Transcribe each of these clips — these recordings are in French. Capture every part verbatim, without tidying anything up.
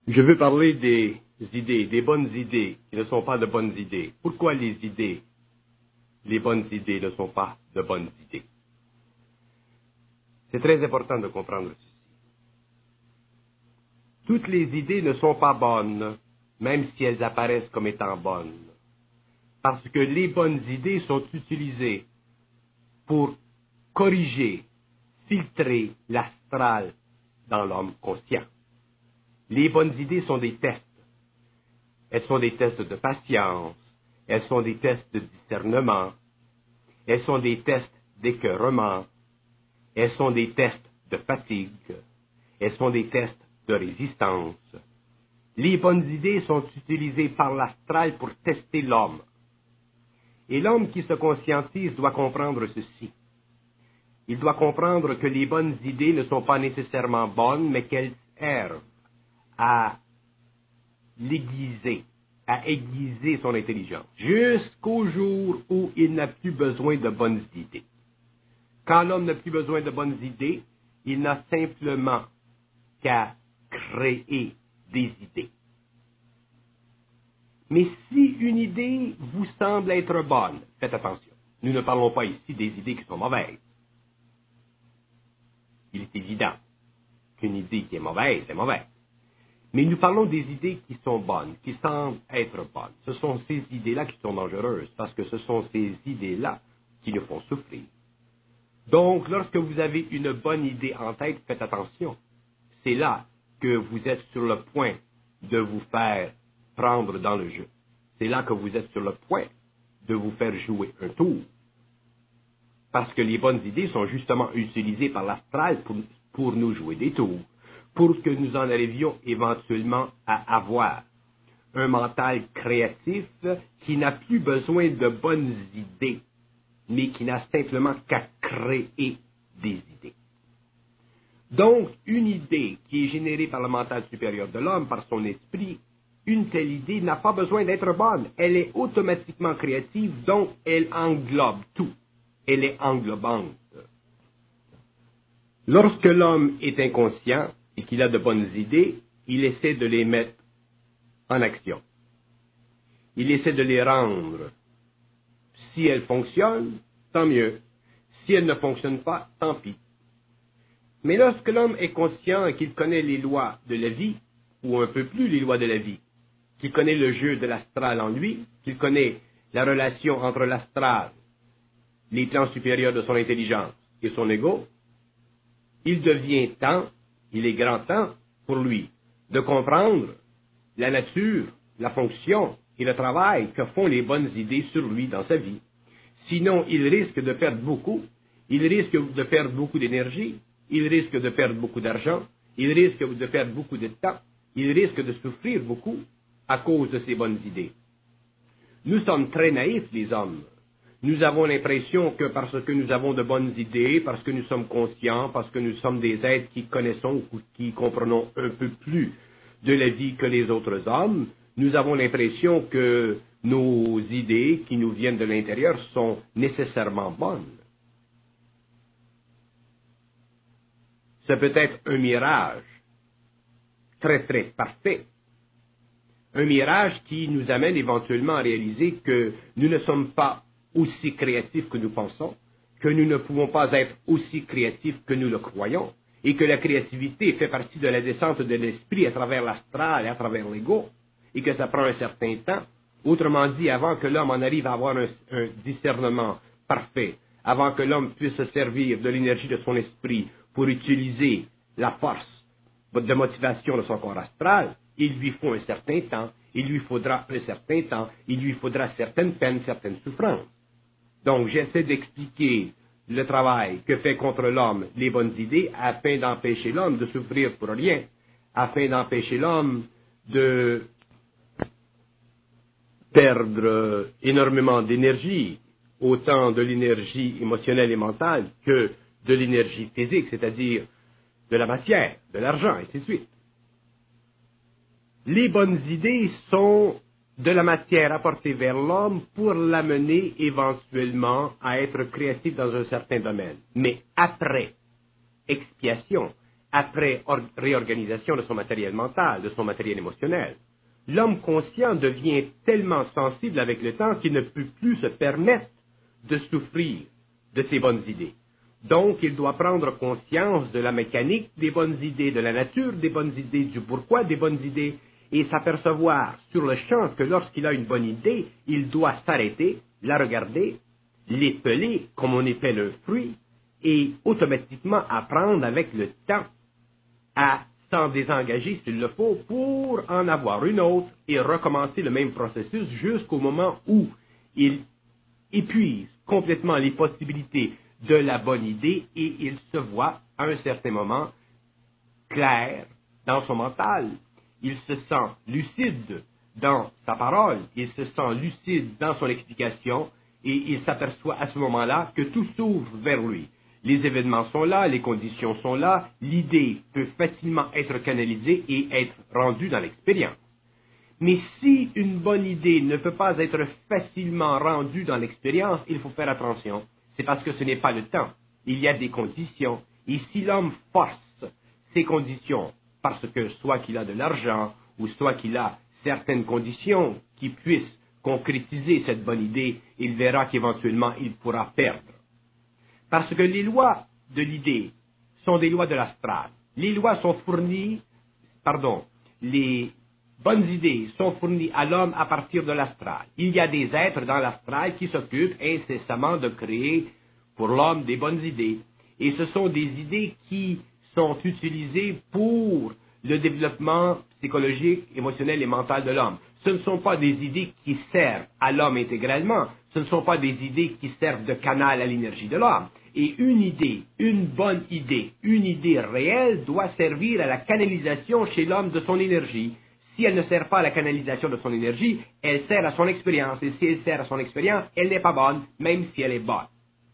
Je veux parler des idées, des bonnes idées qui ne sont pas de bonnes idées. Pourquoi les idées, les bonnes idées ne sont pas de bonnes idées? C'est très important de comprendre ceci. Toutes les idées ne sont pas bonnes, même si elles apparaissent comme étant bonnes. Parce que les bonnes idées sont utilisées pour corriger, filtrer l'astral dans l'homme conscient. Les bonnes idées sont des tests. Elles sont des tests de patience, elles sont des tests de discernement, elles sont des tests d'écœurement, elles sont des tests de fatigue, elles sont des tests de résistance. Les bonnes idées sont utilisées par l'astral pour tester l'homme. Et l'homme qui se conscientise doit comprendre ceci. Il doit comprendre que les bonnes idées ne sont pas nécessairement bonnes, mais qu'elles servent à l'aiguiser, à aiguiser son intelligence, jusqu'au jour où il n'a plus besoin de bonnes idées. Quand l'homme n'a plus besoin de bonnes idées, il n'a simplement qu'à créer des idées. Mais si une idée vous semble être bonne, faites attention. Nous ne parlons pas ici des idées qui sont mauvaises. Il est évident qu'une idée qui est mauvaise est mauvaise. Mais nous parlons des idées qui sont bonnes, qui semblent être bonnes. Ce sont ces idées-là qui sont dangereuses, parce que ce sont ces idées-là qui nous font souffrir. Donc, lorsque vous avez une bonne idée en tête, faites attention. C'est là que vous êtes sur le point de vous faire prendre dans le jeu. C'est là que vous êtes sur le point de vous faire jouer un tour. Parce que les bonnes idées sont justement utilisées par l'astral pour, pour nous jouer des tours, pour que nous en arrivions éventuellement à avoir un mental créatif qui n'a plus besoin de bonnes idées, mais qui n'a simplement qu'à créer des idées. Donc, une idée qui est générée par le mental supérieur de l'homme, par son esprit, une telle idée n'a pas besoin d'être bonne. Elle est automatiquement créative, donc elle englobe tout. Elle est englobante. Lorsque l'homme est inconscient et qu'il a de bonnes idées, il essaie de les mettre en action. Il essaie de les rendre. Si elles fonctionnent, tant mieux. Si elles ne fonctionnent pas, tant pis. Mais lorsque l'homme est conscient et qu'il connaît les lois de la vie, ou un peu plus les lois de la vie, qu'il connaît le jeu de l'astral en lui, qu'il connaît la relation entre l'astral, les plans supérieurs de son intelligence et son ego, il devient temps, il est grand temps pour lui de comprendre la nature, la fonction et le travail que font les bonnes idées sur lui dans sa vie. Sinon, il risque de perdre beaucoup, il risque de perdre beaucoup d'énergie, il risque de perdre beaucoup d'argent, il risque de perdre beaucoup de temps, il risque de souffrir beaucoup à cause de ces bonnes idées. Nous sommes très naïfs, les hommes. Nous avons l'impression que parce que nous avons de bonnes idées, parce que nous sommes conscients, parce que nous sommes des êtres qui connaissons ou qui comprenons un peu plus de la vie que les autres hommes, nous avons l'impression que nos idées qui nous viennent de l'intérieur sont nécessairement bonnes. C'est peut-être un mirage très très parfait. Un mirage qui nous amène éventuellement à réaliser que nous ne sommes pas aussi créatifs que nous pensons, que nous ne pouvons pas être aussi créatifs que nous le croyons, et que la créativité fait partie de la descente de l'esprit à travers l'astral et à travers l'ego, et que ça prend un certain temps. Autrement dit, avant que l'homme en arrive à avoir un, un discernement parfait, avant que l'homme puisse se servir de l'énergie de son esprit pour utiliser la force de motivation de son corps astral, il lui faut un certain temps, il lui faudra un certain temps, il lui faudra certaines peines, certaines souffrances. Donc, j'essaie d'expliquer le travail que fait contre l'homme les bonnes idées afin d'empêcher l'homme de souffrir pour rien, afin d'empêcher l'homme de perdre énormément d'énergie, autant de l'énergie émotionnelle et mentale que de l'énergie physique, c'est-à-dire de la matière, de l'argent, et ainsi de suite. Les bonnes idées sont de la matière apportée vers l'homme pour l'amener éventuellement à être créatif dans un certain domaine. Mais après expiation, après or- réorganisation de son matériel mental, de son matériel émotionnel. L'homme conscient devient tellement sensible avec le temps qu'il ne peut plus se permettre de souffrir de ses bonnes idées. Donc, il doit prendre conscience de la mécanique des bonnes idées, de la nature des bonnes idées, du pourquoi des bonnes idées, et s'apercevoir sur le champ que lorsqu'il a une bonne idée, il doit s'arrêter, la regarder, l'épeler comme on épelle un fruit, et automatiquement apprendre avec le temps à s'en désengager s'il le faut pour en avoir une autre et recommencer le même processus jusqu'au moment où il épuise complètement les possibilités de la bonne idée et il se voit à un certain moment clair dans son mental. Il se sent lucide dans sa parole, il se sent lucide dans son explication et il s'aperçoit à ce moment-là que tout s'ouvre vers lui. Les événements sont là, les conditions sont là, l'idée peut facilement être canalisée et être rendue dans l'expérience. Mais si une bonne idée ne peut pas être facilement rendue dans l'expérience, il faut faire attention. C'est parce que ce n'est pas le temps. Il y a des conditions. Et si l'homme force ces conditions, parce que soit qu'il a de l'argent, ou soit qu'il a certaines conditions qui puissent concrétiser cette bonne idée, il verra qu'éventuellement il pourra perdre. Parce que les lois de l'idée sont des lois de l'astral. Les lois sont fournies, pardon, les bonnes idées sont fournies à l'homme à partir de l'astral. Il y a des êtres dans l'astral qui s'occupent incessamment de créer pour l'homme des bonnes idées. Et ce sont des idées qui sont utilisées pour le développement psychologique, émotionnel et mental de l'homme. Ce ne sont pas des idées qui servent à l'homme intégralement. Ce ne sont pas des idées qui servent de canal à l'énergie de l'homme. Et une idée, une bonne idée, une idée réelle doit servir à la canalisation chez l'homme de son énergie. Si elle ne sert pas à la canalisation de son énergie, elle sert à son expérience. Et si elle sert à son expérience, elle n'est pas bonne, même si elle est bonne.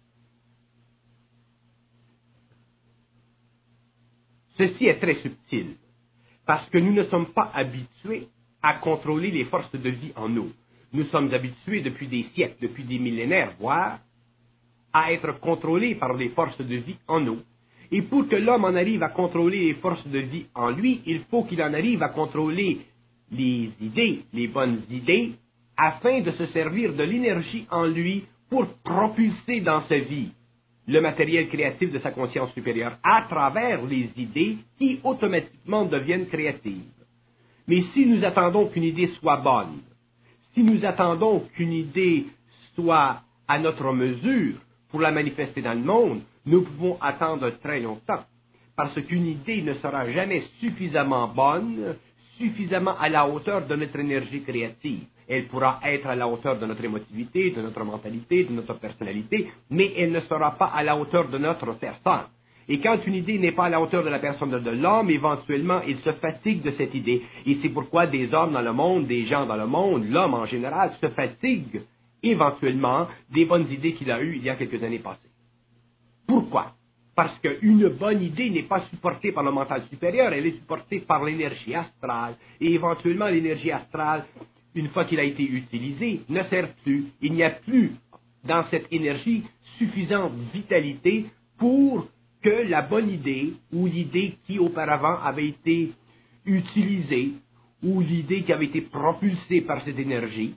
Ceci est très subtil, parce que nous ne sommes pas habitués à contrôler les forces de vie en nous. Nous sommes habitués depuis des siècles, depuis des millénaires, voire, à être contrôlés par les forces de vie en nous. Et pour que l'homme en arrive à contrôler les forces de vie en lui, il faut qu'il en arrive à contrôler les idées, les bonnes idées, afin de se servir de l'énergie en lui pour propulser dans sa vie le matériel créatif de sa conscience supérieure à travers les idées qui automatiquement deviennent créatives. Mais si nous attendons qu'une idée soit bonne, si nous attendons qu'une idée soit à notre mesure pour la manifester dans le monde, nous pouvons attendre très longtemps, parce qu'une idée ne sera jamais suffisamment bonne, suffisamment à la hauteur de notre énergie créative. Elle pourra être à la hauteur de notre émotivité, de notre mentalité, de notre personnalité, mais elle ne sera pas à la hauteur de notre personne. Et quand une idée n'est pas à la hauteur de la personne de l'homme, éventuellement, il se fatigue de cette idée. Et c'est pourquoi des hommes dans le monde, des gens dans le monde, l'homme en général, se fatigue éventuellement des bonnes idées qu'il a eues il y a quelques années passées. Pourquoi? Parce qu'une bonne idée n'est pas supportée par le mental supérieur, elle est supportée par l'énergie astrale. Et éventuellement, l'énergie astrale, une fois qu'il a été utilisé, ne sert plus. Il n'y a plus dans cette énergie suffisante vitalité pour que la bonne idée, ou l'idée qui auparavant avait été utilisée, ou l'idée qui avait été propulsée par cette énergie,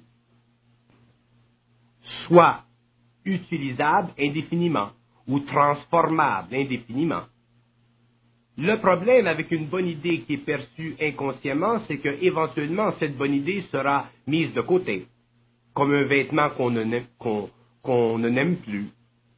soit utilisable indéfiniment, ou transformable indéfiniment. Le problème avec une bonne idée qui est perçue inconsciemment, c'est que éventuellement cette bonne idée sera mise de côté, comme un vêtement qu'on ne n'aime, qu'on, qu'on ne n'aime plus.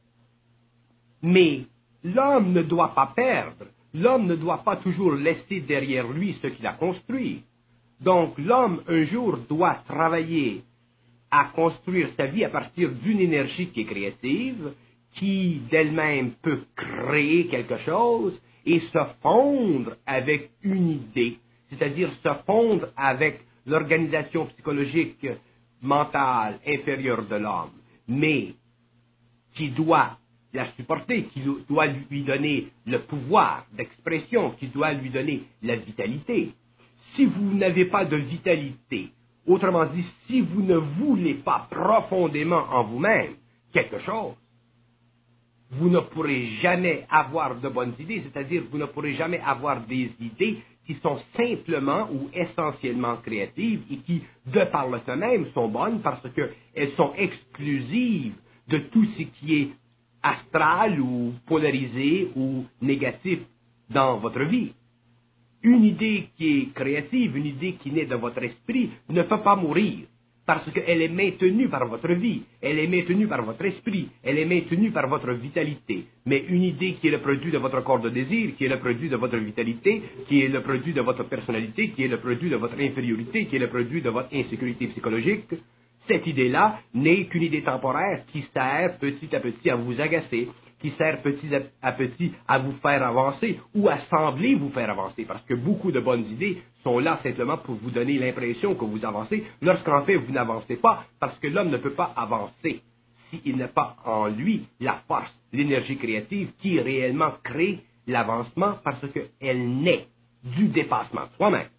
Mais l'homme ne doit pas perdre, l'homme ne doit pas toujours laisser derrière lui ce qu'il a construit. Donc l'homme un jour doit travailler à construire sa vie à partir d'une énergie qui est créative, qui d'elle-même peut créer quelque chose et se fondre avec une idée, c'est-à-dire se fondre avec l'organisation psychologique mentale inférieure de l'homme, mais qui doit la supporter, qui doit lui donner le pouvoir d'expression, qui doit lui donner la vitalité. Si vous n'avez pas de vitalité, autrement dit, si vous ne voulez pas profondément en vous-même quelque chose, vous ne pourrez jamais avoir de bonnes idées, c'est-à-dire vous ne pourrez jamais avoir des idées qui sont simplement ou essentiellement créatives et qui, de par le fait même, sont bonnes parce qu'elles sont exclusives de tout ce qui est astral ou polarisé ou négatif dans votre vie. Une idée qui est créative, une idée qui naît de votre esprit, ne peut pas mourir, parce qu'elle est maintenue par votre vie, elle est maintenue par votre esprit, elle est maintenue par votre vitalité. Mais une idée qui est le produit de votre corps de désir, qui est le produit de votre vitalité, qui est le produit de votre personnalité, qui est le produit de votre infériorité, qui est le produit de votre insécurité psychologique, cette idée-là n'est qu'une idée temporaire qui sert petit à petit à vous agacer, qui sert petit à petit à vous faire avancer ou à sembler vous faire avancer, parce que beaucoup de bonnes idées sont là simplement pour vous donner l'impression que vous avancez, lorsqu'en fait vous n'avancez pas, parce que l'homme ne peut pas avancer s'il n'a pas en lui la force, l'énergie créative qui réellement crée l'avancement, parce qu'elle naît du dépassement de soi-même.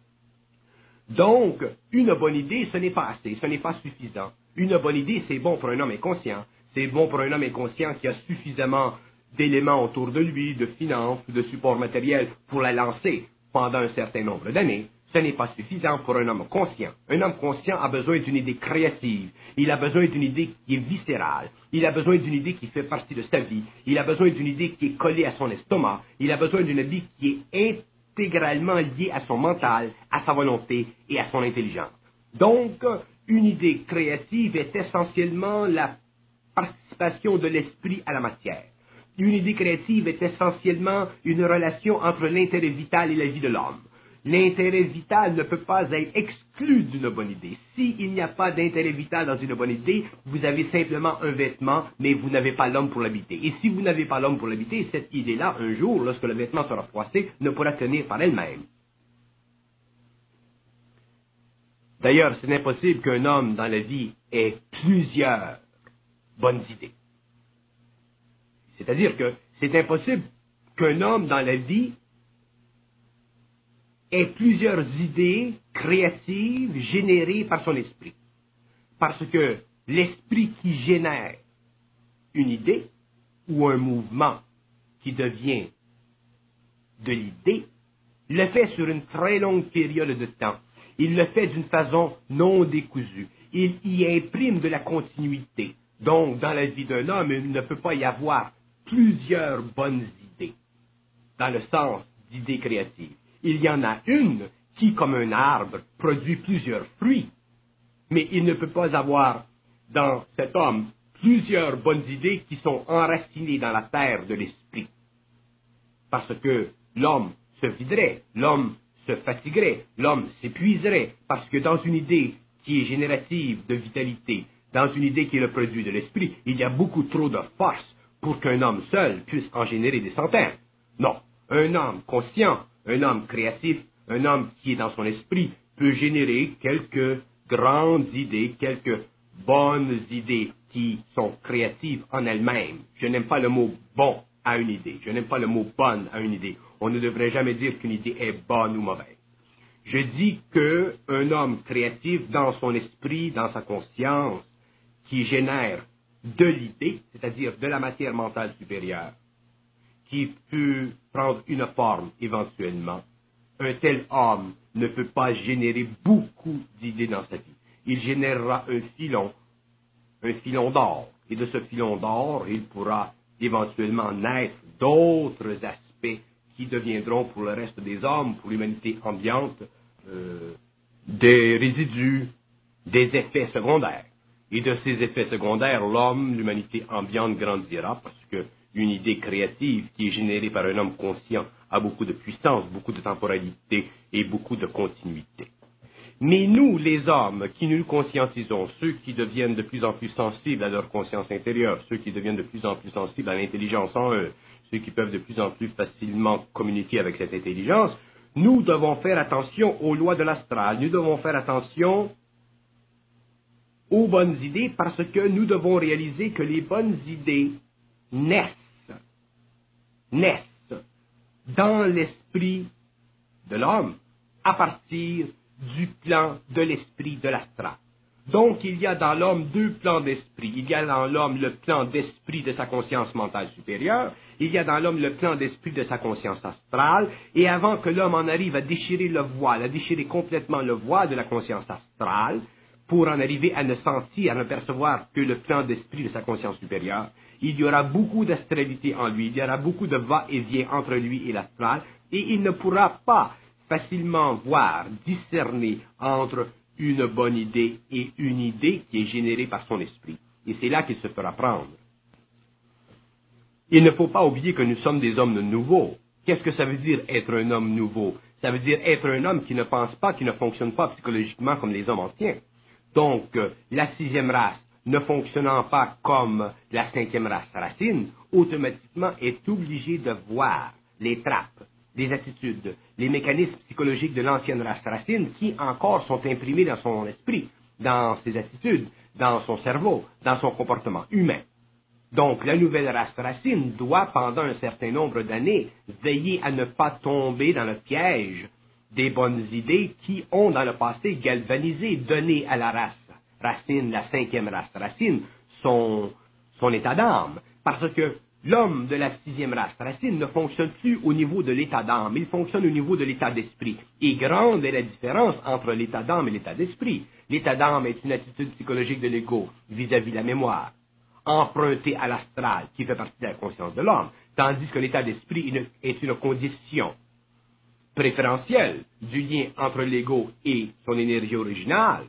Donc, une bonne idée, ce n'est pas assez, ce n'est pas suffisant. Une bonne idée, c'est bon pour un homme inconscient. C'est bon pour un homme inconscient qui a suffisamment d'éléments autour de lui, de finances ou de support matériel pour la lancer pendant un certain nombre d'années. Ce n'est pas suffisant pour un homme conscient. Un homme conscient a besoin d'une idée créative. Il a besoin d'une idée qui est viscérale. Il a besoin d'une idée qui fait partie de sa vie. Il a besoin d'une idée qui est collée à son estomac. Il a besoin d'une idée qui est intégralement liée à son mental, à sa volonté et à son intelligence. Donc, une idée créative est essentiellement la participation de l'esprit à la matière. Une idée créative est essentiellement une relation entre l'intérêt vital et la vie de l'homme. L'intérêt vital ne peut pas être exclu d'une bonne idée. S'il n'y a pas d'intérêt vital dans une bonne idée, vous avez simplement un vêtement, mais vous n'avez pas l'homme pour l'habiter. Et si vous n'avez pas l'homme pour l'habiter, cette idée-là, un jour, lorsque le vêtement sera froissé, ne pourra tenir par elle-même. D'ailleurs, c'est impossible qu'un homme dans la vie ait plusieurs bonnes idées. C'est-à-dire que c'est impossible qu'un homme dans la vie ait plusieurs idées créatives générées par son esprit. Parce que l'esprit qui génère une idée ou un mouvement qui devient de l'idée le fait sur une très longue période de temps. Il le fait d'une façon non décousue. Il y imprime de la continuité. Donc, dans la vie d'un homme, il ne peut pas y avoir plusieurs bonnes idées, dans le sens d'idées créatives. Il y en a une qui, comme un arbre, produit plusieurs fruits, mais il ne peut pas avoir dans cet homme plusieurs bonnes idées qui sont enracinées dans la terre de l'esprit. Parce que l'homme se viderait, l'homme se fatiguerait, l'homme s'épuiserait, parce que dans une idée qui est générative de vitalité, dans une idée qui est le produit de l'esprit, il y a beaucoup trop de force pour qu'un homme seul puisse en générer des centaines. Non, un homme conscient, un homme créatif, un homme qui est dans son esprit peut générer quelques grandes idées, quelques bonnes idées qui sont créatives en elles-mêmes. Je n'aime pas le mot « bon » à une idée. Je n'aime pas le mot « bonne » à une idée. On ne devrait jamais dire qu'une idée est bonne ou mauvaise. Je dis qu'un homme créatif dans son esprit, dans sa conscience, qui génère de l'idée, c'est-à-dire de la matière mentale supérieure, qui peut prendre une forme éventuellement, un tel homme ne peut pas générer beaucoup d'idées dans sa vie. Il générera un filon, un filon d'or, et de ce filon d'or, il pourra éventuellement naître d'autres aspects qui deviendront pour le reste des hommes, pour l'humanité ambiante, euh, des résidus, des effets secondaires. Et de ces effets secondaires, l'homme, l'humanité ambiante grandira parce qu'une idée créative qui est générée par un homme conscient a beaucoup de puissance, beaucoup de temporalité et beaucoup de continuité. Mais nous, les hommes, qui nous conscientisons, ceux qui deviennent de plus en plus sensibles à leur conscience intérieure, ceux qui deviennent de plus en plus sensibles à l'intelligence en eux, ceux qui peuvent de plus en plus facilement communiquer avec cette intelligence, nous devons faire attention aux lois de l'astral, nous devons faire attention aux bonnes idées parce que nous devons réaliser que les bonnes idées naissent, naissent dans l'esprit de l'homme à partir du plan de l'esprit de l'astral. Donc, il y a dans l'homme deux plans d'esprit. Il y a dans l'homme le plan d'esprit de sa conscience mentale supérieure, il y a dans l'homme le plan d'esprit de sa conscience astrale, et avant que l'homme en arrive à déchirer le voile, à déchirer complètement le voile de la conscience astrale, pour en arriver à ne sentir, à ne percevoir que le plan d'esprit de sa conscience supérieure, il y aura beaucoup d'astralité en lui, il y aura beaucoup de va-et-vient entre lui et l'astral, et il ne pourra pas facilement voir, discerner entre une bonne idée et une idée qui est générée par son esprit. Et c'est là qu'il se fera prendre. Il ne faut pas oublier que nous sommes des hommes nouveaux. Qu'est-ce que ça veut dire être un homme nouveau? Ça veut dire être un homme qui ne pense pas, qui ne fonctionne pas psychologiquement comme les hommes anciens. Donc, la sixième race, ne fonctionnant pas comme la cinquième race racine, automatiquement est obligée de voir les trappes, les attitudes, les mécanismes psychologiques de l'ancienne race racine qui encore sont imprimés dans son esprit, dans ses attitudes, dans son cerveau, dans son comportement humain. Donc, la nouvelle race racine doit, pendant un certain nombre d'années, veiller à ne pas tomber dans le piège des bonnes idées qui ont, dans le passé, galvanisé, donné à la race racine, la cinquième race racine, son, son état d'âme. Parce que l'homme de la sixième race racine ne fonctionne plus au niveau de l'état d'âme, il fonctionne au niveau de l'état d'esprit. Et grande est la différence entre l'état d'âme et l'état d'esprit. L'état d'âme est une attitude psychologique de l'ego vis-à-vis de la mémoire, empruntée à l'astral, qui fait partie de la conscience de l'homme, tandis que l'état d'esprit est une condition préférentielle du lien entre l'ego et son énergie originale,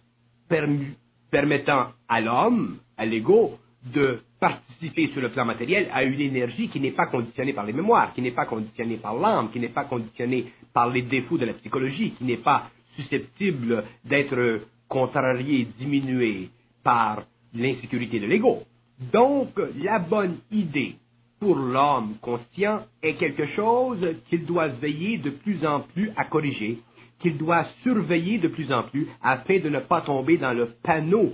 permettant à l'homme, à l'ego, de participer sur le plan matériel à une énergie qui n'est pas conditionnée par les mémoires, qui n'est pas conditionnée par l'âme, qui n'est pas conditionnée par les défauts de la psychologie, qui n'est pas susceptible d'être contrariée, diminuée par l'insécurité de l'ego. Donc, la bonne idée pour l'homme conscient est quelque chose qu'il doit veiller de plus en plus à corriger, qu'il doit surveiller de plus en plus afin de ne pas tomber dans le panneau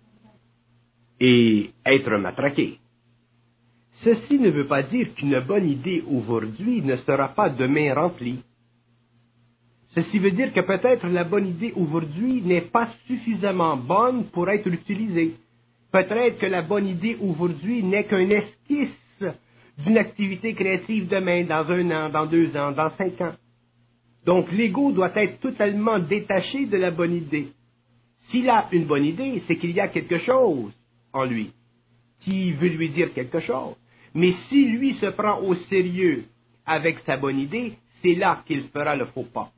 et être matraqué. Ceci ne veut pas dire qu'une bonne idée aujourd'hui ne sera pas demain remplie. Ceci veut dire que peut-être la bonne idée aujourd'hui n'est pas suffisamment bonne pour être utilisée. Peut-être que la bonne idée aujourd'hui n'est qu'un esquisse d'une activité créative demain, dans un an, dans deux ans, dans cinq ans. Donc l'ego doit être totalement détaché de la bonne idée. S'il a une bonne idée, c'est qu'il y a quelque chose en lui qui veut lui dire quelque chose. Mais si lui se prend au sérieux avec sa bonne idée, c'est là qu'il fera le faux pas.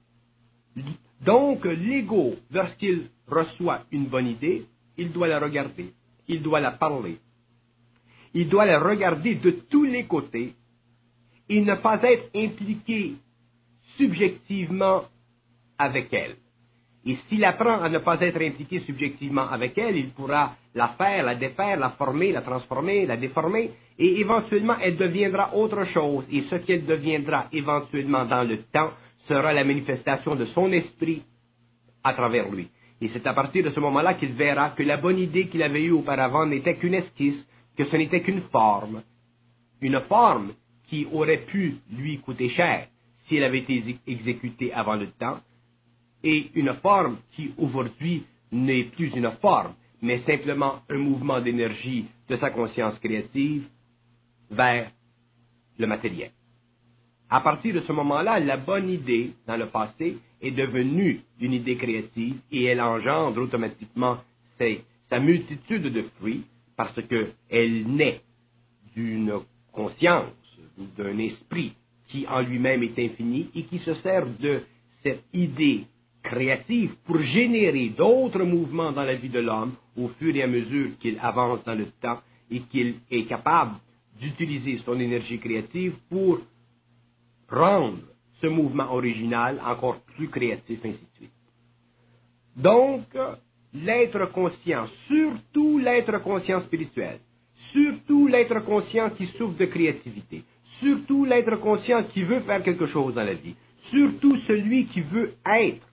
Donc l'ego, lorsqu'il reçoit une bonne idée, il doit la regarder, il doit la parler, il doit la regarder de tous les côtés et ne pas être impliqué subjectivement avec elle. Et s'il apprend à ne pas être impliqué subjectivement avec elle, il pourra la faire, la défaire, la former, la transformer, la déformer, et éventuellement elle deviendra autre chose. Et ce qu'elle deviendra éventuellement dans le temps sera la manifestation de son esprit à travers lui. Et c'est à partir de ce moment-là qu'il verra que la bonne idée qu'il avait eue auparavant n'était qu'une esquisse, que ce n'était qu'une forme. Une forme qui aurait pu lui coûter cher si elle avait été exécutée avant le temps, et une forme qui aujourd'hui n'est plus une forme, mais simplement un mouvement d'énergie de sa conscience créative vers le matériel. À partir de ce moment-là, la bonne idée, dans le passé, est devenue une idée créative et elle engendre automatiquement ses, sa multitude de fruits parce qu'elle naît d'une conscience, d'un esprit qui en lui-même est infini et qui se sert de cette idée créative pour générer d'autres mouvements dans la vie de l'homme au fur et à mesure qu'il avance dans le temps et qu'il est capable d'utiliser son énergie créative pour rendre ce mouvement original encore plus créatif, ainsi de suite. Donc, l'être conscient, surtout l'être conscient spirituel, surtout l'être conscient qui souffre de créativité, surtout l'être conscient qui veut faire quelque chose dans la vie, surtout celui qui veut être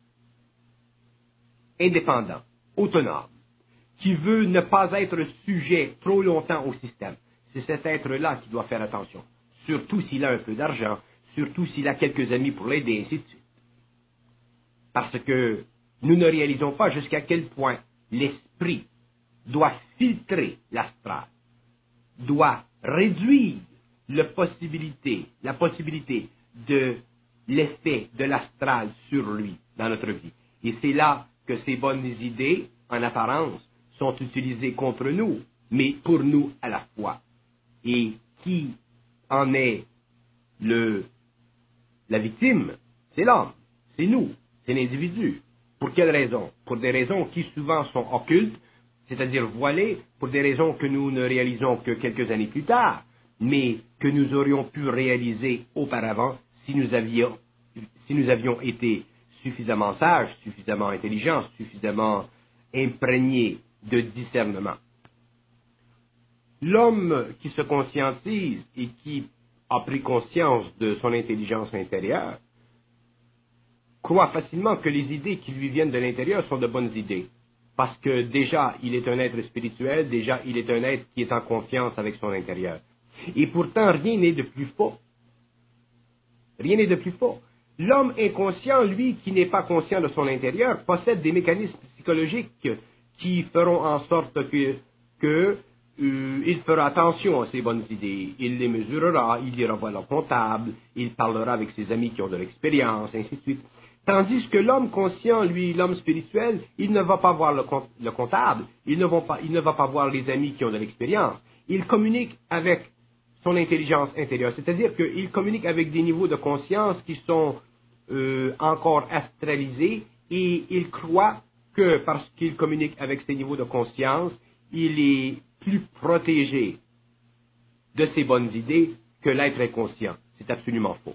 indépendant, autonome, qui veut ne pas être sujet trop longtemps au système. C'est cet être-là qui doit faire attention, surtout s'il a un peu d'argent, surtout s'il a quelques amis pour l'aider, ainsi de suite. Parce que nous ne réalisons pas jusqu'à quel point l'esprit doit filtrer l'astral, doit réduire la possibilité, la possibilité de l'effet de l'astral sur lui dans notre vie. Et c'est là que ces bonnes idées, en apparence, sont utilisées contre nous, mais pour nous à la fois. Et qui en est le, la victime? C'est l'homme, c'est nous, c'est l'individu. Pour quelles raisons? Pour des raisons qui souvent sont occultes, c'est-à-dire voilées, pour des raisons que nous ne réalisons que quelques années plus tard, mais que nous aurions pu réaliser auparavant si nous avions, si nous avions été suffisamment sages, suffisamment intelligents, suffisamment imprégnés de discernement. L'homme qui se conscientise et qui a pris conscience de son intelligence intérieure croit facilement que les idées qui lui viennent de l'intérieur sont de bonnes idées. Parce que déjà, il est un être spirituel, déjà, il est un être qui est en confiance avec son intérieur. Et pourtant, rien n'est de plus faux. Rien n'est de plus faux. L'homme inconscient, lui, qui n'est pas conscient de son intérieur, possède des mécanismes psychologiques qui feront en sorte que, que euh, il fera attention à ses bonnes idées. Il les mesurera, il ira voir leur comptable, il parlera avec ses amis qui ont de l'expérience, ainsi de suite. Tandis que l'homme conscient, lui, l'homme spirituel, il ne va pas voir le, le comptable, il ne, va pas, il ne va pas voir les amis qui ont de l'expérience. Il communique avec son intelligence intérieure, c'est-à-dire qu'il communique avec des niveaux de conscience qui sont euh, encore astralisés et il croit que parce qu'il communique avec ces niveaux de conscience, il est plus protégé de ses bonnes idées que l'être inconscient. C'est absolument faux.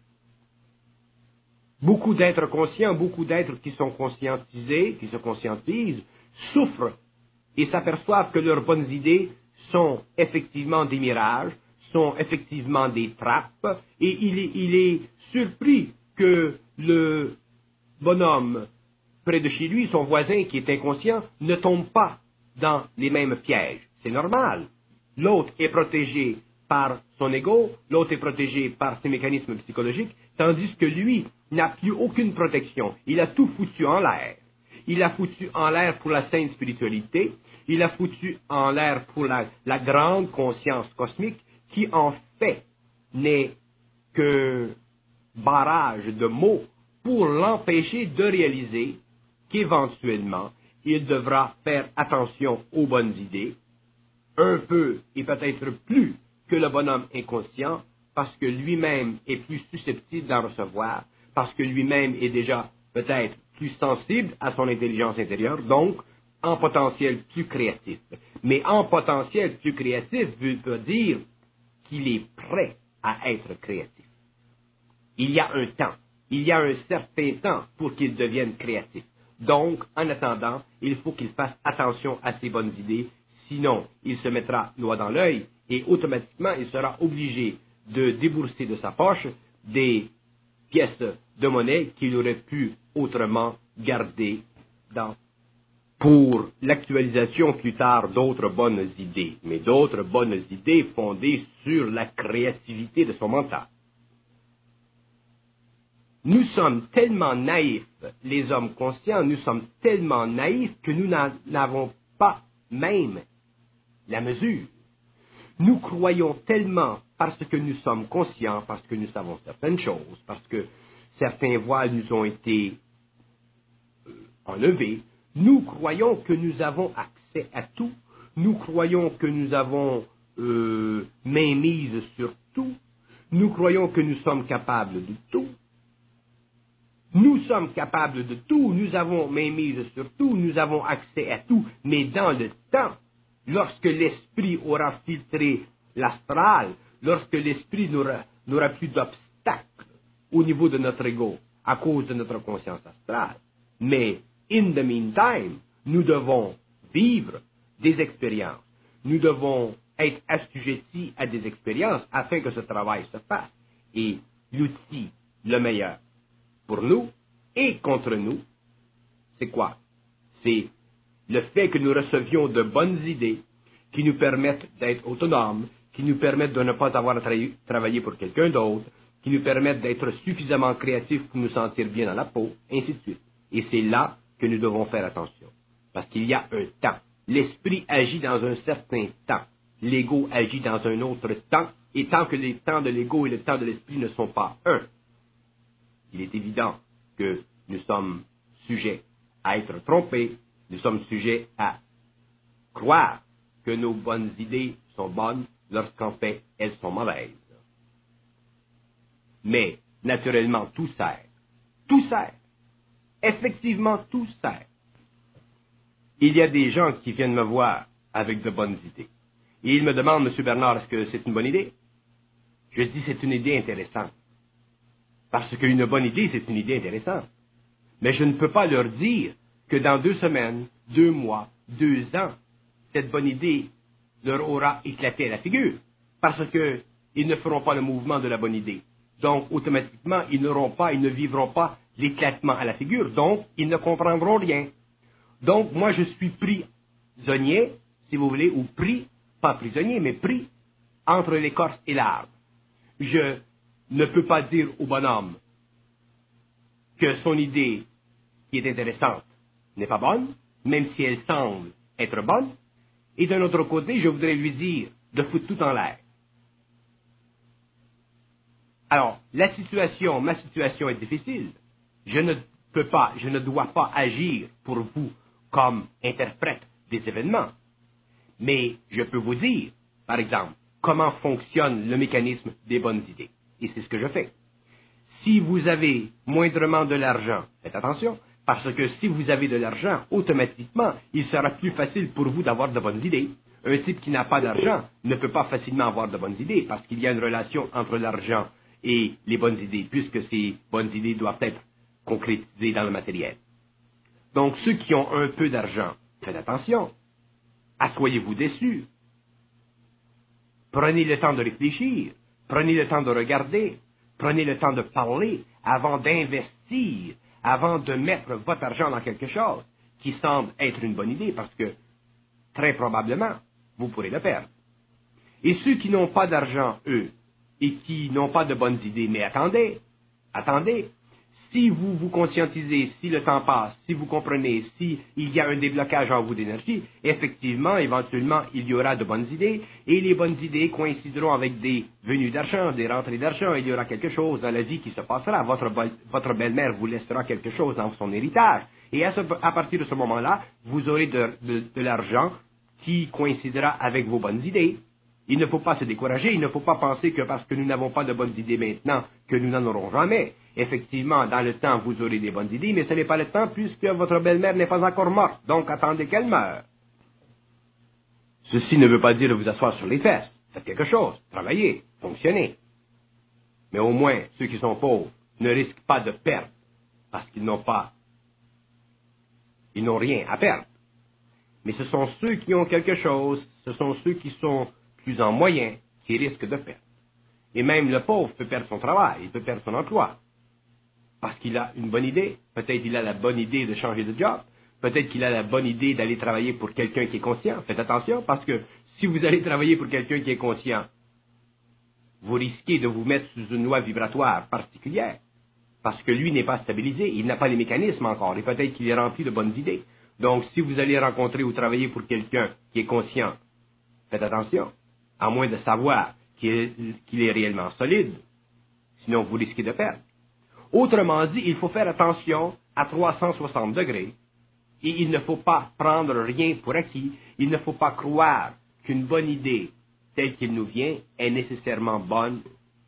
Beaucoup d'êtres conscients, beaucoup d'êtres qui sont conscientisés, qui se conscientisent, souffrent et s'aperçoivent que leurs bonnes idées sont effectivement des mirages, sont effectivement des trappes, et il est, il est surpris que le bonhomme près de chez lui, son voisin qui est inconscient, ne tombe pas dans les mêmes pièges. C'est normal. L'autre est protégé par son ego, l'autre est protégé par ses mécanismes psychologiques, tandis que lui n'a plus aucune protection. Il a tout foutu en l'air. Il a foutu en l'air pour la sainte spiritualité, il a foutu en l'air pour la, la grande conscience cosmique, qui en fait n'est qu'un barrage de mots pour l'empêcher de réaliser qu'éventuellement, il devra faire attention aux bonnes idées, un peu et peut-être plus que le bonhomme inconscient, parce que lui-même est plus susceptible d'en recevoir, parce que lui-même est déjà peut-être plus sensible à son intelligence intérieure, donc en potentiel plus créatif. Mais en potentiel plus créatif veut dire qu'il est prêt à être créatif. Il y a un temps, il y a un certain temps pour qu'il devienne créatif. Donc, en attendant, il faut qu'il fasse attention à ses bonnes idées, sinon il se mettra l'oie dans l'œil et automatiquement il sera obligé de débourser de sa poche des pièces de monnaie qu'il aurait pu autrement garder dans, pour l'actualisation plus tard d'autres bonnes idées, mais d'autres bonnes idées fondées sur la créativité de son mental. Nous sommes tellement naïfs, les hommes conscients, nous sommes tellement naïfs que nous n'avons pas même la mesure. Nous croyons tellement parce que nous sommes conscients, parce que nous savons certaines choses, parce que certains voiles nous ont été euh, enlevés, nous croyons que nous avons accès à tout, nous croyons que nous avons euh, mainmise sur tout, nous croyons que nous sommes capables de tout. Nous sommes capables de tout, nous avons mainmise sur tout, nous avons accès à tout, mais dans le temps, lorsque l'esprit aura filtré l'astral, lorsque l'esprit n'aura, n'aura plus d'obstacles au niveau de notre ego à cause de notre conscience astrale. Mais, in the meantime, nous devons vivre des expériences. Nous devons être assujettis à des expériences afin que ce travail se fasse. Et l'outil le meilleur pour nous et contre nous, c'est quoi? C'est le fait que nous recevions de bonnes idées qui nous permettent d'être autonomes, qui nous permettent de ne pas avoir à tra- travailler pour quelqu'un d'autre, qui nous permettent d'être suffisamment créatifs pour nous sentir bien dans la peau, ainsi de suite. Et c'est là que nous devons faire attention. Parce qu'il y a un temps. L'esprit agit dans un certain temps. L'ego agit dans un autre temps. Et tant que les temps de l'ego et le temps de l'esprit ne sont pas un, il est évident que nous sommes sujets à être trompés. Nous sommes sujets à croire que nos bonnes idées sont bonnes lorsqu'en fait elles sont mauvaises. Mais, naturellement, tout sert. Tout sert. Effectivement, tout sert. Il y a des gens qui viennent me voir avec de bonnes idées. Et ils me demandent, M. Bernard, est-ce que c'est une bonne idée? Je dis, c'est une idée intéressante. Parce qu'une bonne idée, c'est une idée intéressante. Mais je ne peux pas leur dire que dans deux semaines, deux mois, deux ans, cette bonne idée leur aura éclaté à la figure. Parce qu'ils ne feront pas le mouvement de la bonne idée. Donc, automatiquement, ils n'auront pas, ils ne vivront pas l'éclatement à la figure. Donc, ils ne comprendront rien. Donc, moi, je suis prisonnier, si vous voulez, ou pris, pas prisonnier, mais pris entre l'écorce et l'arbre. Je ne peux pas dire au bonhomme que son idée, qui est intéressante, n'est pas bonne, même si elle semble être bonne. Et d'un autre côté, je voudrais lui dire de foutre tout en l'air. Alors, la situation, ma situation est difficile. Je ne peux pas, je ne dois pas agir pour vous comme interprète des événements. Mais je peux vous dire, par exemple, comment fonctionne le mécanisme des bonnes idées. Et c'est ce que je fais. Si vous avez moindrement de l'argent, faites attention, parce que si vous avez de l'argent, automatiquement, il sera plus facile pour vous d'avoir de bonnes idées. Un type qui n'a pas d'argent ne peut pas facilement avoir de bonnes idées, parce qu'il y a une relation entre l'argent et les bonnes idées, puisque ces bonnes idées doivent être concrétisées dans le matériel. Donc, ceux qui ont un peu d'argent, faites attention. Assoyez-vous dessus. Prenez le temps de réfléchir. Prenez le temps de regarder. Prenez le temps de parler avant d'investir, avant de mettre votre argent dans quelque chose qui semble être une bonne idée, parce que, très probablement, vous pourrez le perdre. Et ceux qui n'ont pas d'argent, eux, et qui n'ont pas de bonnes idées, mais attendez, attendez, si vous vous conscientisez, si le temps passe, si vous comprenez, si il y a un déblocage en vous d'énergie, effectivement, éventuellement, il y aura de bonnes idées, et les bonnes idées coïncideront avec des venues d'argent, des rentrées d'argent, il y aura quelque chose dans la vie qui se passera. Votre, votre belle-mère vous laissera quelque chose dans son héritage, et à, ce, à partir de ce moment-là, vous aurez de, de, de l'argent qui coïncidera avec vos bonnes idées. Il ne faut pas se décourager, il ne faut pas penser que parce que nous n'avons pas de bonnes idées maintenant, que nous n'en aurons jamais. Effectivement, dans le temps, vous aurez des bonnes idées, mais ce n'est pas le temps puisque votre belle-mère n'est pas encore morte, donc attendez qu'elle meure. Ceci ne veut pas dire de vous asseoir sur les fesses. Faites quelque chose, travaillez, fonctionnez. Mais au moins, ceux qui sont pauvres ne risquent pas de perdre, parce qu'ils n'ont pas, ils n'ont rien à perdre. Mais ce sont ceux qui ont quelque chose, ce sont ceux qui sont plus en moyen, qui risquent de perdre. Et même le pauvre peut perdre son travail, il peut perdre son emploi. Parce qu'il a une bonne idée, peut-être il a la bonne idée de changer de job, peut-être qu'il a la bonne idée d'aller travailler pour quelqu'un qui est conscient. Faites attention, parce que si vous allez travailler pour quelqu'un qui est conscient, vous risquez de vous mettre sous une loi vibratoire particulière, parce que lui n'est pas stabilisé, il n'a pas les mécanismes encore, et peut-être qu'il est rempli de bonnes idées. Donc, si vous allez rencontrer ou travailler pour quelqu'un qui est conscient, faites attention, à moins de savoir qu'il est, qu'il est réellement solide, sinon vous risquez de perdre. Autrement dit, il faut faire attention à trois cent soixante degrés, et il ne faut pas prendre rien pour acquis, il ne faut pas croire qu'une bonne idée telle qu'elle nous vient est nécessairement bonne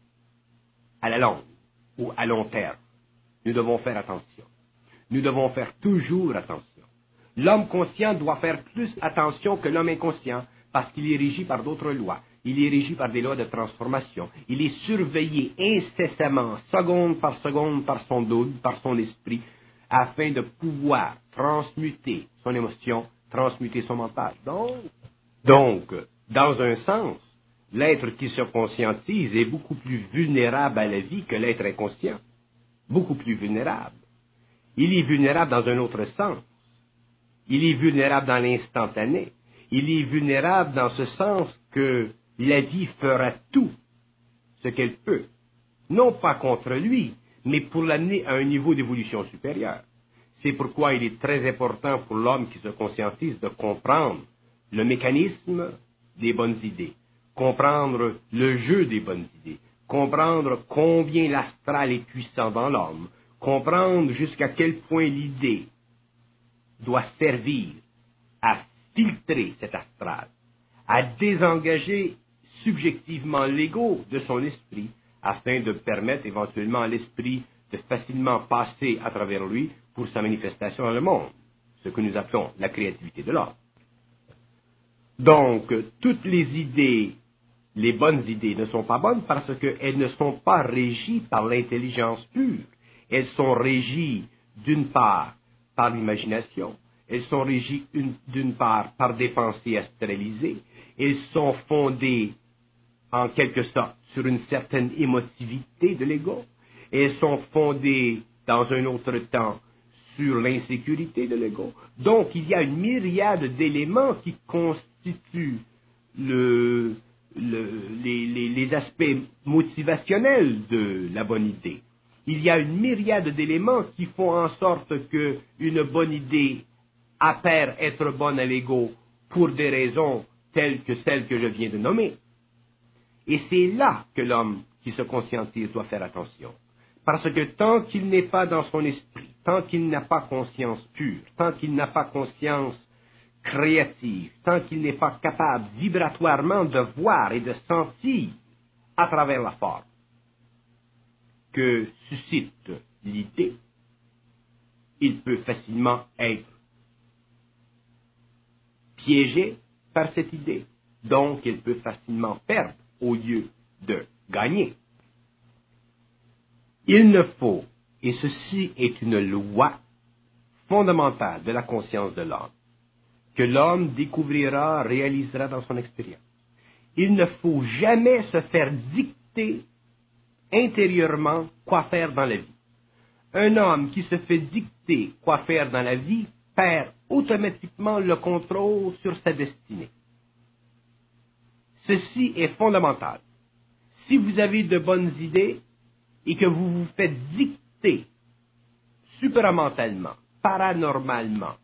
à la longue ou à long terme. Nous devons faire attention. Nous devons faire toujours attention. L'homme conscient doit faire plus attention que l'homme inconscient parce qu'il est régi par d'autres lois. Il est régi par des lois de transformation. Il est surveillé incessamment, seconde par seconde, par son doute, par son esprit, afin de pouvoir transmuter son émotion, transmuter son mental. Donc, donc, dans un sens, l'être qui se conscientise est beaucoup plus vulnérable à la vie que l'être inconscient. Beaucoup plus vulnérable. Il est vulnérable dans un autre sens. Il est vulnérable dans l'instantané. Il est vulnérable dans ce sens que la vie fera tout ce qu'elle peut, non pas contre lui, mais pour l'amener à un niveau d'évolution supérieur. C'est pourquoi il est très important pour l'homme qui se conscientise de comprendre le mécanisme des bonnes idées, comprendre le jeu des bonnes idées, comprendre combien l'astral est puissant dans l'homme, comprendre jusqu'à quel point l'idée doit servir à filtrer cet astral, à désengager subjectivement l'ego de son esprit, afin de permettre éventuellement à l'esprit de facilement passer à travers lui pour sa manifestation dans le monde, ce que nous appelons la créativité de l'homme. Donc, toutes les idées, les bonnes idées ne sont pas bonnes parce qu'elles ne sont pas régies par l'intelligence pure. Elles sont régies, d'une part, par l'imagination, elles sont régies, une, d'une part, par des pensées astralisées, elles sont fondées, en quelque sorte, sur une certaine émotivité de l'ego, et elles sont fondées, dans un autre temps, sur l'insécurité de l'ego. Donc, il y a une myriade d'éléments qui constituent le, le, les, les, les aspects motivationnels de la bonne idée. Il y a une myriade d'éléments qui font en sorte qu'une bonne idée apparaît être bonne à l'ego pour des raisons telles que celles que je viens de nommer. Et c'est là que l'homme qui se conscientise doit faire attention. Parce que tant qu'il n'est pas dans son esprit, tant qu'il n'a pas conscience pure, tant qu'il n'a pas conscience créative, tant qu'il n'est pas capable vibratoirement de voir et de sentir à travers la forme que suscite l'idée, il peut facilement être piégé par cette idée. Donc, il peut facilement perdre au lieu de gagner. Il ne faut, et ceci est une loi fondamentale de la conscience de l'homme, que l'homme découvrira, réalisera dans son expérience. Il ne faut jamais se faire dicter intérieurement quoi faire dans la vie. Un homme qui se fait dicter quoi faire dans la vie perd automatiquement le contrôle sur sa destinée. Ceci est fondamental. Si vous avez de bonnes idées et que vous vous faites dicter supramentalement, paranormalement,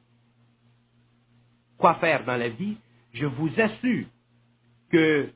quoi faire dans la vie, je vous assure que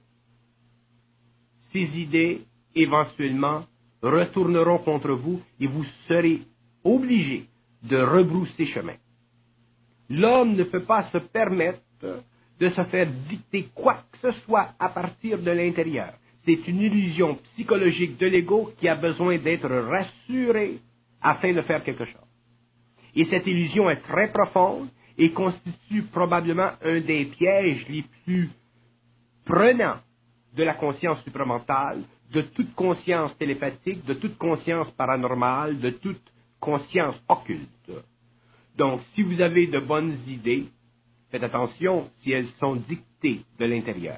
ces idées, éventuellement, retourneront contre vous et vous serez obligé de rebrousser chemin. L'homme ne peut pas se permettre de se faire dicter quoi que ce soit à partir de l'intérieur. C'est une illusion psychologique de l'ego qui a besoin d'être rassurée afin de faire quelque chose. Et cette illusion est très profonde et constitue probablement un des pièges les plus prenants de la conscience supramentale, de toute conscience télépathique, de toute conscience paranormale, de toute conscience occulte. Donc, si vous avez de bonnes idées, faites attention si elles sont dictées de l'intérieur.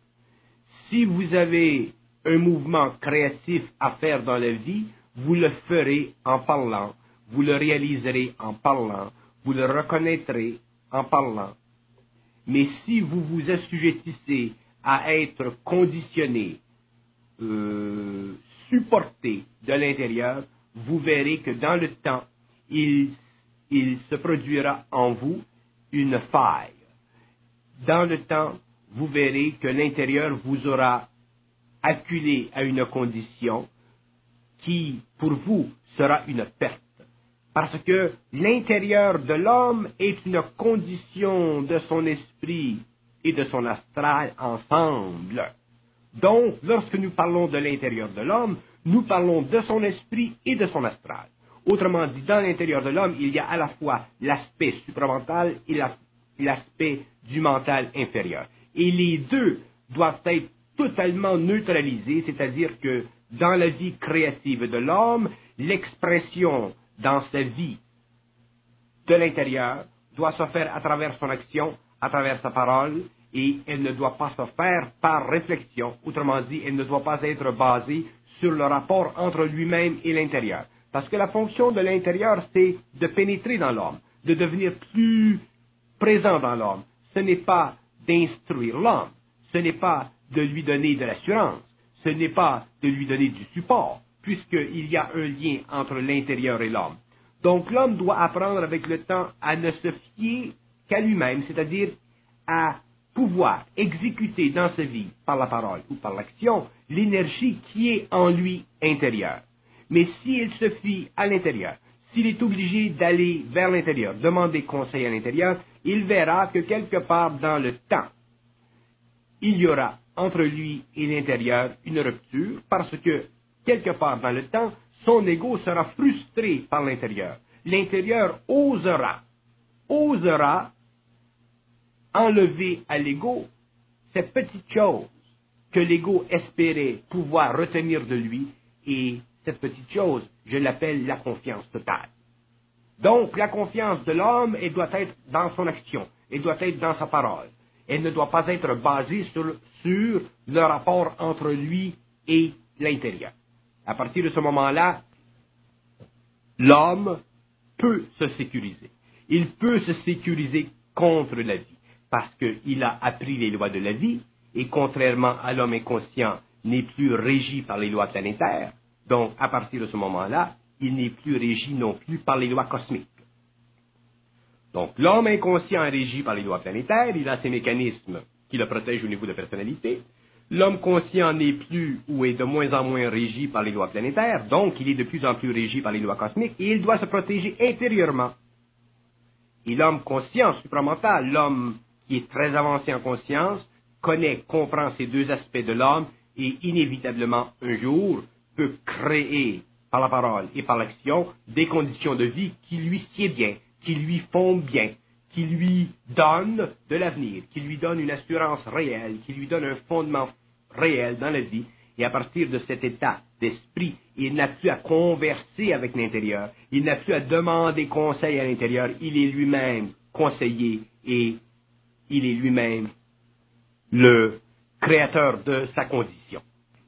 Si vous avez un mouvement créatif à faire dans la vie, vous le ferez en parlant, vous le réaliserez en parlant, vous le reconnaîtrez en parlant. Mais si vous vous assujettissez à être conditionné, euh, supporté de l'intérieur, vous verrez que dans le temps, il, il se produira en vous une faille. Dans le temps, vous verrez que l'intérieur vous aura acculé à une condition qui, pour vous, sera une perte. Parce que l'intérieur de l'homme est une condition de son esprit et de son astral ensemble. Donc, lorsque nous parlons de l'intérieur de l'homme, nous parlons de son esprit et de son astral. Autrement dit, dans l'intérieur de l'homme, il y a à la fois l'aspect supramental et l'aspect du mental inférieur. Et les deux doivent être totalement neutralisés, c'est-à-dire que dans la vie créative de l'homme, l'expression dans sa vie de l'intérieur doit se faire à travers son action, à travers sa parole, et elle ne doit pas se faire par réflexion. Autrement dit, elle ne doit pas être basée sur le rapport entre lui-même et l'intérieur. Parce que la fonction de l'intérieur, c'est de pénétrer dans l'homme, de devenir plus présent dans l'homme. Ce n'est pas d'instruire l'homme, ce n'est pas de lui donner de l'assurance, ce n'est pas de lui donner du support, puisqu'il y a un lien entre l'intérieur et l'homme. Donc l'homme doit apprendre avec le temps à ne se fier qu'à lui-même, c'est-à-dire à pouvoir exécuter dans sa vie, par la parole ou par l'action, l'énergie qui est en lui intérieure. Mais s'il se fie à l'intérieur, s'il est obligé d'aller vers l'intérieur, demander conseil à l'intérieur, il verra que quelque part dans le temps, il y aura entre lui et l'intérieur une rupture, parce que quelque part dans le temps, son ego sera frustré par l'intérieur. L'intérieur osera, osera enlever à l'ego ces petites choses que l'ego espérait pouvoir retenir de lui, et cette petite chose, je l'appelle la confiance totale. Donc, la confiance de l'homme, elle doit être dans son action, elle doit être dans sa parole. Elle ne doit pas être basée sur, sur le rapport entre lui et l'intérieur. À partir de ce moment-là, l'homme peut se sécuriser. Il peut se sécuriser contre la vie, parce qu'il a appris les lois de la vie, et contrairement à l'homme inconscient, n'est plus régi par les lois planétaires. Donc, à partir de ce moment-là, il n'est plus régi non plus par les lois cosmiques. Donc, l'homme inconscient est régi par les lois planétaires, il a ses mécanismes qui le protègent au niveau de personnalité. L'homme conscient n'est plus ou est de moins en moins régi par les lois planétaires, donc il est de plus en plus régi par les lois cosmiques, et il doit se protéger intérieurement. Et l'homme conscient supramental, l'homme qui est très avancé en conscience, connaît, comprend ces deux aspects de l'homme, et inévitablement, un jour, peut créer, par la parole et par l'action, des conditions de vie qui lui sied bien, qui lui font bien, qui lui donnent de l'avenir, qui lui donnent une assurance réelle, qui lui donnent un fondement réel dans la vie, et à partir de cet état d'esprit, il n'a plus à converser avec l'intérieur, il n'a plus à demander conseil à l'intérieur, il est lui-même conseillé et il est lui-même le créateur de sa condition.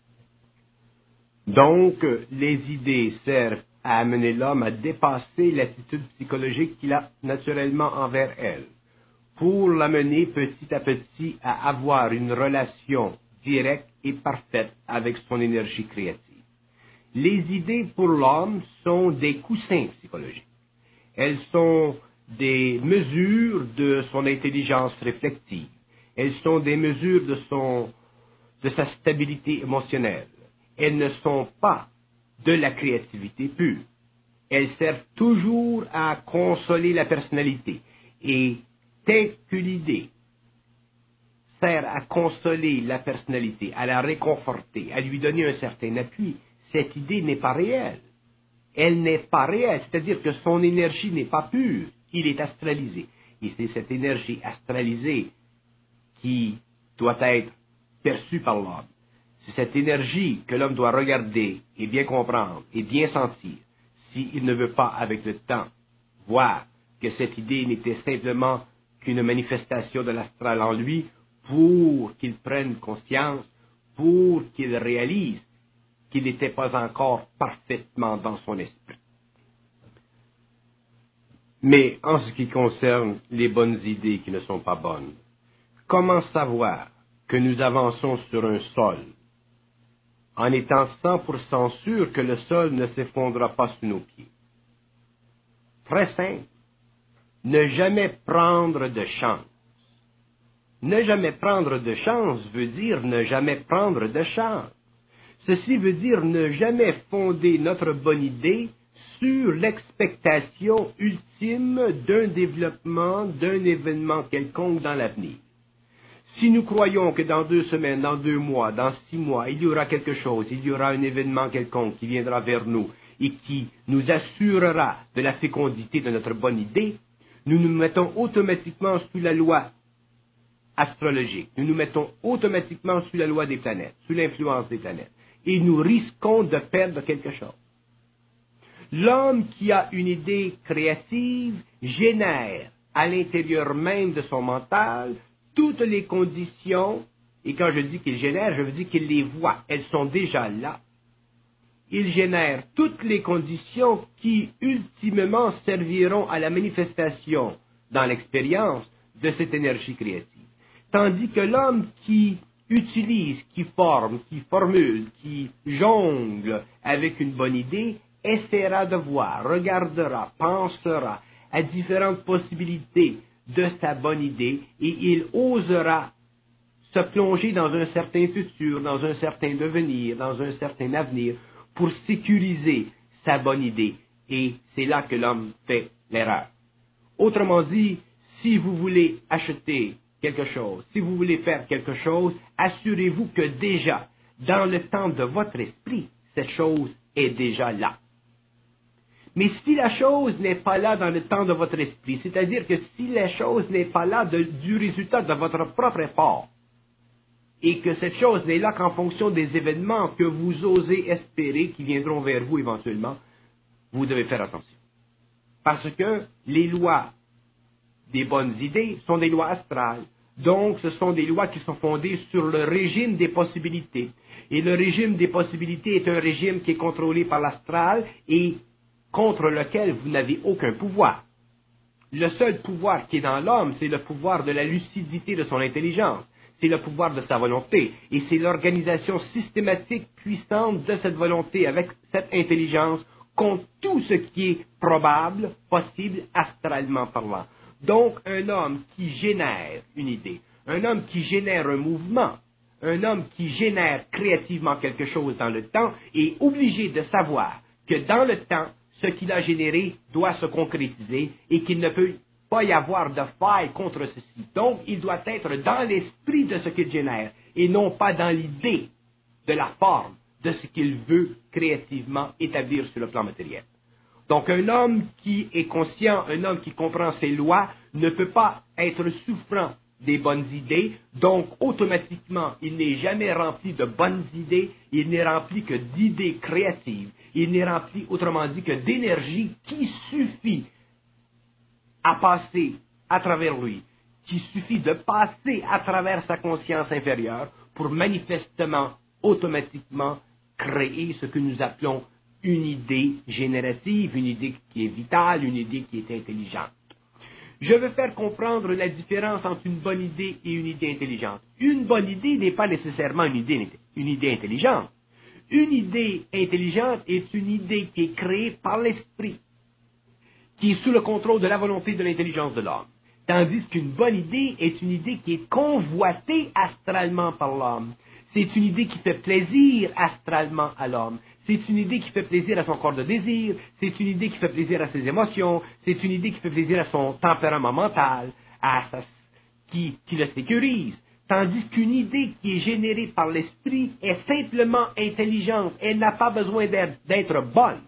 Donc, les idées servent à amener l'homme à dépasser l'attitude psychologique qu'il a naturellement envers elle, pour l'amener petit à petit à avoir une relation directe et parfaite avec son énergie créative. Les idées pour l'homme sont des coussins psychologiques. Elles sont des mesures de son intelligence réflexive. Elles sont des mesures de son, de sa stabilité émotionnelle. Elles ne sont pas de la créativité pure. Elles servent toujours à consoler la personnalité. Et dès que l'idée sert à consoler la personnalité, à la réconforter, à lui donner un certain appui, cette idée n'est pas réelle. Elle n'est pas réelle, c'est-à-dire que son énergie n'est pas pure. Il est astralisé. Et c'est cette énergie astralisée qui doit être perçue par l'homme. C'est cette énergie que l'homme doit regarder et bien comprendre et bien sentir s'il ne veut pas, avec le temps, voir que cette idée n'était simplement qu'une manifestation de l'astral en lui pour qu'il prenne conscience, pour qu'il réalise qu'il n'était pas encore parfaitement dans son esprit. Mais en ce qui concerne les bonnes idées qui ne sont pas bonnes, comment savoir que nous avançons sur un sol en étant cent pour cent sûr que le sol ne s'effondrera pas sous nos pieds? Très simple. Ne jamais prendre de chance. Ne jamais prendre de chance veut dire ne jamais prendre de chance. Ceci veut dire ne jamais fonder notre bonne idée sur l'expectation ultime d'un développement, d'un événement quelconque dans l'avenir. Si nous croyons que dans deux semaines, dans deux mois, dans six mois, il y aura quelque chose, il y aura un événement quelconque qui viendra vers nous et qui nous assurera de la fécondité de notre bonne idée, nous nous mettons automatiquement sous la loi astrologique. Nous nous mettons automatiquement sous la loi des planètes, sous l'influence des planètes. Et nous risquons de perdre quelque chose. L'homme qui a une idée créative génère à l'intérieur même de son mental toutes les conditions, et quand je dis qu'il génère, je veux dire qu'il les voit, elles sont déjà là. Il génère toutes les conditions qui, ultimement, serviront à la manifestation dans l'expérience de cette énergie créative. Tandis que l'homme qui utilise, qui forme, qui formule, qui jongle avec une bonne idée, essaiera de voir, regardera, pensera à différentes possibilités de sa bonne idée et il osera se plonger dans un certain futur, dans un certain devenir, dans un certain avenir pour sécuriser sa bonne idée. Et c'est là que l'homme fait l'erreur. Autrement dit, si vous voulez acheter quelque chose, si vous voulez faire quelque chose, assurez-vous que déjà, dans le temps de votre esprit, cette chose est déjà là. Mais si la chose n'est pas là dans le temps de votre esprit, c'est-à-dire que si la chose n'est pas là de, du résultat de votre propre effort, et que cette chose n'est là qu'en fonction des événements que vous osez espérer qui viendront vers vous éventuellement, vous devez faire attention. Parce que les lois des bonnes idées sont des lois astrales. Donc, ce sont des lois qui sont fondées sur le régime des possibilités. Et le régime des possibilités est un régime qui est contrôlé par l'astral et contre lequel vous n'avez aucun pouvoir. Le seul pouvoir qui est dans l'homme, c'est le pouvoir de la lucidité de son intelligence. C'est le pouvoir de sa volonté. Et c'est l'organisation systématique puissante de cette volonté avec cette intelligence contre tout ce qui est probable, possible, astralement parlant. Donc, un homme qui génère une idée, un homme qui génère un mouvement, un homme qui génère créativement quelque chose dans le temps est obligé de savoir que dans le temps, ce qu'il a généré doit se concrétiser et qu'il ne peut pas y avoir de faille contre ceci. Donc, il doit être dans l'esprit de ce qu'il génère et non pas dans l'idée de la forme de ce qu'il veut créativement établir sur le plan matériel. Donc, un homme qui est conscient, un homme qui comprend ses lois, ne peut pas être souffrant des bonnes idées, donc automatiquement, il n'est jamais rempli de bonnes idées, il n'est rempli que d'idées créatives, il n'est rempli, autrement dit, que d'énergie qui suffit à passer à travers lui, qui suffit de passer à travers sa conscience inférieure pour manifestement, automatiquement, créer ce que nous appelons une idée générative, une idée qui est vitale, une idée qui est intelligente. Je veux faire comprendre la différence entre une bonne idée et une idée intelligente. Une bonne idée n'est pas nécessairement une idée, une idée intelligente. Une idée intelligente est une idée qui est créée par l'esprit, qui est sous le contrôle de la volonté de l'intelligence de l'homme. Tandis qu'une bonne idée est une idée qui est convoitée astralement par l'homme. C'est une idée qui fait plaisir astralement à l'homme. C'est une idée qui fait plaisir à son corps de désir. C'est une idée qui fait plaisir à ses émotions. C'est une idée qui fait plaisir à son tempérament mental, à sa, qui, qui le sécurise. Tandis qu'une idée qui est générée par l'esprit est simplement intelligente. Elle n'a pas besoin d'être, d'être bonne.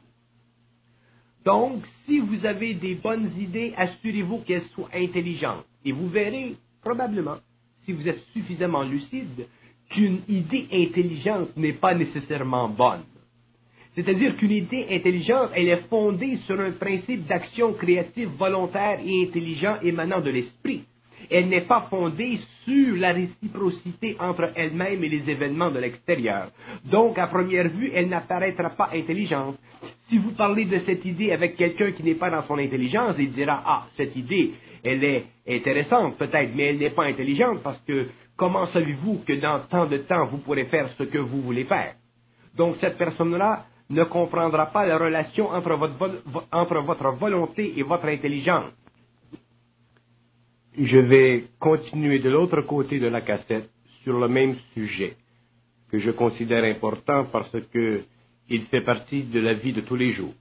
Donc, si vous avez des bonnes idées, assurez-vous qu'elles soient intelligentes. Et vous verrez, probablement, si vous êtes suffisamment lucide, qu'une idée intelligente n'est pas nécessairement bonne. C'est-à-dire qu'une idée intelligente, elle est fondée sur un principe d'action créative volontaire et intelligent émanant de l'esprit. Elle n'est pas fondée sur la réciprocité entre elle-même et les événements de l'extérieur. Donc, à première vue, elle n'apparaîtra pas intelligente. Si vous parlez de cette idée avec quelqu'un qui n'est pas dans son intelligence, il dira « Ah, cette idée, elle est intéressante peut-être, mais elle n'est pas intelligente parce que comment savez-vous que dans tant de temps, vous pourrez faire ce que vous voulez faire? » Donc, cette personne-là ne comprendra pas la relation entre votre, entre votre volonté et votre intelligence. Je vais continuer de l'autre côté de la cassette sur le même sujet que je considère important parce que il fait partie de la vie de tous les jours.